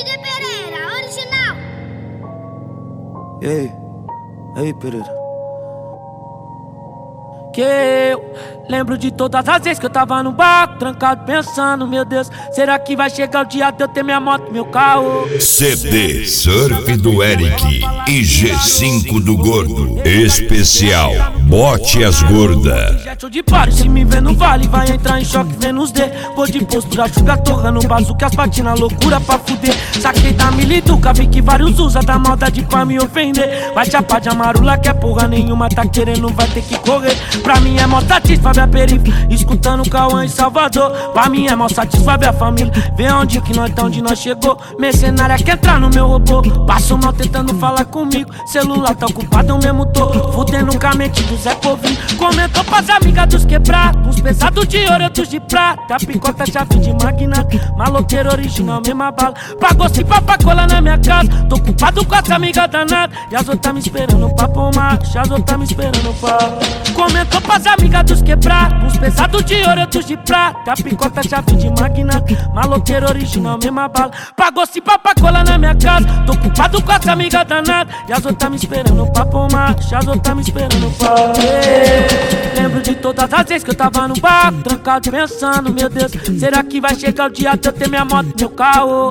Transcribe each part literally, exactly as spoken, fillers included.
D Pereira, original. Ei, ei, Pereira. Que eu lembro de todas as vezes que eu tava no barco, trancado pensando, meu Deus, será que vai chegar o dia de eu ter minha moto e meu carro? C D Surf do Eric e G cinco do Gordo. Especial Bote as Gorda. Show de pare, se me vê no vale, vai entrar em choque vendo os D. Vou de postura, chuga torra no bazuca, as patinas, loucura pra fuder. Saquei da milituca, vi que vários usa da maldade pra me ofender. Vai chapar de amarula que é porra nenhuma, tá querendo, vai ter que correr. Pra mim é mó satisfável a periferia, escutando o Cauã em Salvador. Pra mim é mó satisfável a família, vê onde que nós tá, onde nós chegou. Mercenária quer entrar no meu robô, passo mal tentando falar comigo. Celular tá ocupado, eu mesmo tô fudendo com a mente do Zé Povinho. Comentou pras amigas dos quebrados, uns pesados de ouro, outros de prata. Picota, chave de magnata, maloqueiro original, mesma bala. Pagou se pra colar na minha casa, tô ocupado com as amigas danadas. E as outras me esperando pra pomar, as outras me esperando pra... Comentou pras amigas dos quebrados, uns pesados de ouro, outros de prata. Picota, chave de magnata, maloqueiro original, mesma bala. Pagou se pra colar na minha casa, tô ocupado com as amigas danadas. E as outras me esperando pra pomar, as outras me esperando pra... Lembro de todas as vezes que eu tava no barco, trancado pensando, meu Deus, será que vai chegar o dia de eu ter minha moto e meu carro?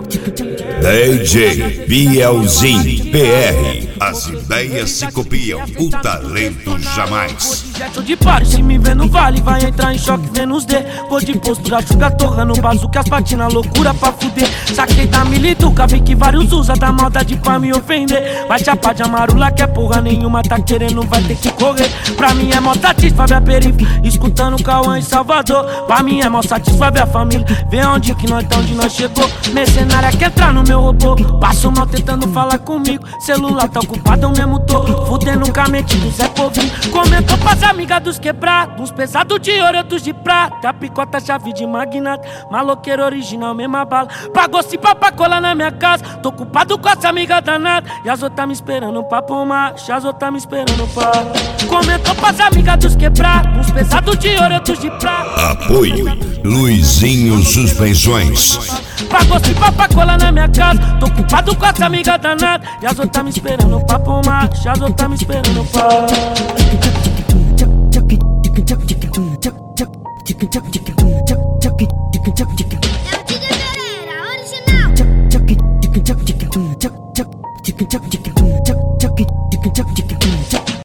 D J Bielzinho P R. As ideias se copiam, o talento jamais. Show de pare, se me vê no vale, vai entrar em choque vendo os D. Vou de postura, chuga torra no bazuca, as patinas, loucura pra fuder. Saquei da milituca, vi que vários usa da maldade pra me ofender. Vai chapar de amarula que é porra nenhuma, tá querendo, vai ter que correr. Pra mim é mó satisfável a periferia, escutando o Cauã em Salvador. Pra mim é mó satisfável a família, vê onde que nós tá, onde nós chegou. Mercenária quer entrar no meu robô, passo mal tentando falar comigo. Celular tá ocupado, eu mesmo tô fudendo com a mente do Zé Povinho. Comentou pras amigas dos quebrados, uns pesados de ouro, outros de prata. Picota, chave de magnata, maloqueiro original, mesma bala. Pagou se pra colar na minha casa, tô ocupado com as amigas danadas. E as outras me esperando pra pomar, as outras me esperando pra... Comentou pras amigas dos quebrados, uns pesados de ouro, outros de prata. Apoio Luizinho Suspensões. Pagou se pra colar na minha casa, tô ocupado com as amigas danadas. E as outras me esperando pra pomar, as outras me esperando pra...